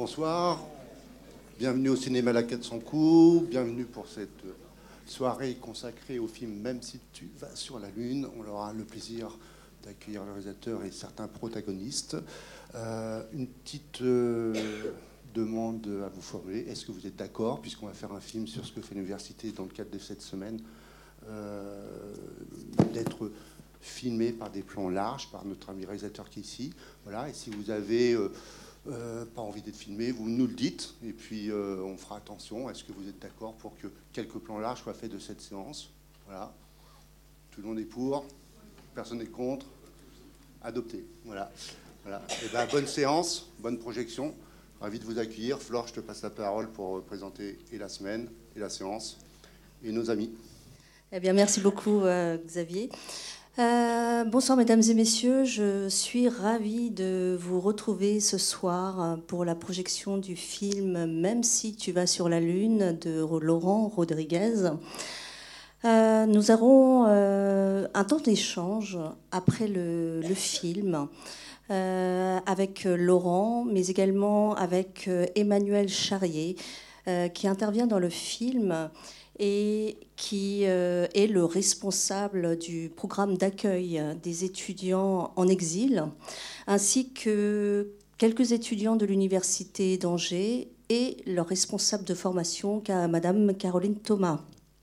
Bonsoir, bienvenue au cinéma La 400 coups, bienvenue pour cette soirée consacrée au film Même si tu vas sur la Lune. On aura le plaisir d'accueillir le réalisateur et certains protagonistes. Une petite demande à vous formuler. Est-ce que vous êtes d'accord, puisqu'on va faire un film sur ce que fait l'université dans le cadre de cette semaine, d'être filmé par des plans larges, par notre ami réalisateur qui est ici. Voilà. Et si vous avez pas envie d'être filmé, vous nous le dites, et puis on fera attention. Est-ce que vous êtes d'accord pour que quelques plans larges soient faits de cette séance? Voilà. Tout le monde est pour, personne n'est contre. Adopté. Voilà. Et ben, bonne séance, bonne projection. Ravi de vous accueillir. Flore, je te passe la parole pour présenter et la semaine, et la séance, et nos amis. Eh bien, merci beaucoup, Xavier. Bonsoir, mesdames et messieurs. Je suis ravie de vous retrouver ce soir pour la projection du film Même si tu vas sur la Lune de Laurent Rodriguez. Nous aurons un temps d'échange après le film avec Laurent, mais également avec Emmanuel Charrier, qui intervient dans le film et qui est le responsable du programme d'accueil des étudiants en exil, ainsi que quelques étudiants de l'université d'Angers et leur responsable de formation, Madame Caroline Thomas.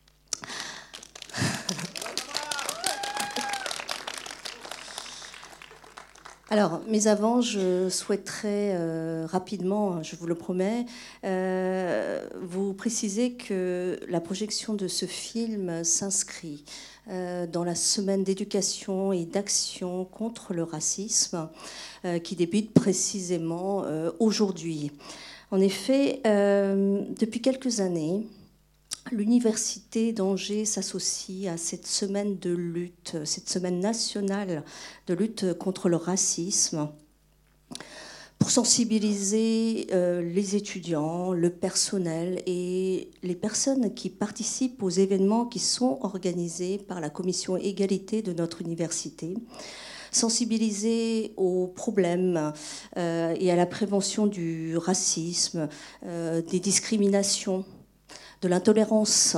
Alors, mais avant, je souhaiterais rapidement, je vous le promets, vous préciser que la projection de ce film s'inscrit dans la semaine d'éducation et d'action contre le racisme qui débute précisément aujourd'hui. En effet, depuis quelques années, l'Université d'Angers s'associe à cette semaine de lutte, cette semaine nationale de lutte contre le racisme, pour sensibiliser les étudiants, le personnel et les personnes qui participent aux événements qui sont organisés par la commission égalité de notre université, sensibiliser aux problèmes et à la prévention du racisme, des discriminations, de l'intolérance.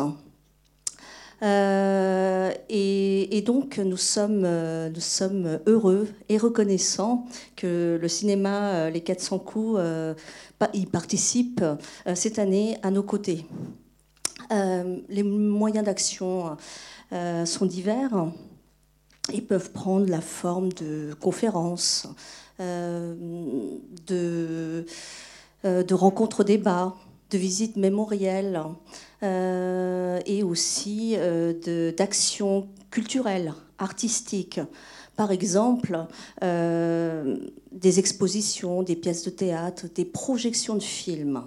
Et donc, nous sommes heureux et reconnaissants que le cinéma Les 400 coups y participe cette année à nos côtés. Les moyens d'action sont divers. Ils peuvent prendre la forme de conférences, de rencontres-débats, de visites mémorielles et aussi d'actions culturelles, artistiques. Par exemple, des expositions, des pièces de théâtre, des projections de films.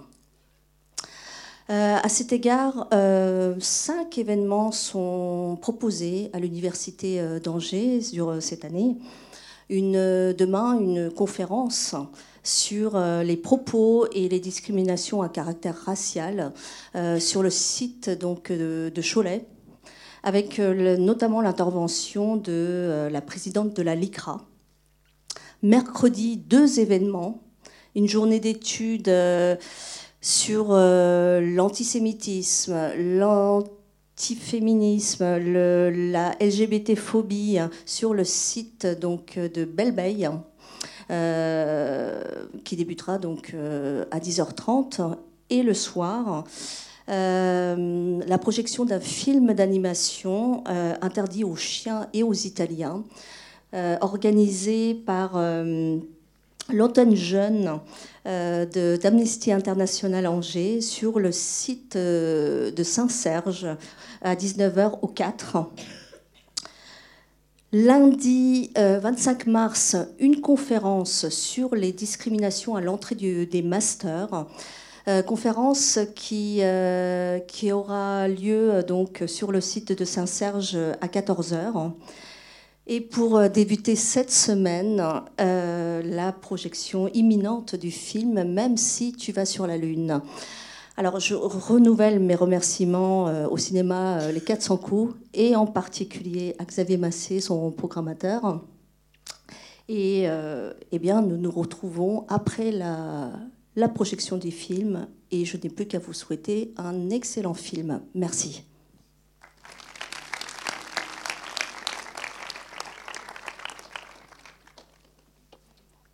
À cet égard, 5 événements sont proposés à l'Université d'Angers sur cette année. Demain, une conférence sur les propos et les discriminations à caractère racial sur le site donc, de Cholet, avec notamment l'intervention de la présidente de la LICRA. Mercredi, 2 événements, une journée d'études sur l'antisémitisme, l'antiféminisme, la LGBT-phobie sur le site donc, de Belle-Beille, qui débutera donc à 10h30, et le soir la projection d'un film d'animation interdit aux chiens et aux Italiens, organisé par l'antenne jeune d'Amnesty International Angers sur le site de Saint-Serge à 19h au 4. Lundi 25 mars, une conférence sur les discriminations à l'entrée des masters. Conférence qui aura lieu donc, sur le site de Saint-Serge à 14h. Et pour débuter cette semaine, la projection imminente du film Même si tu vas sur la Lune. Alors, je renouvelle mes remerciements au cinéma Les 400 coups, et en particulier à Xavier Massé, son programmateur. Et eh bien, nous nous retrouvons après la projection des films et je n'ai plus qu'à vous souhaiter un excellent film. Merci.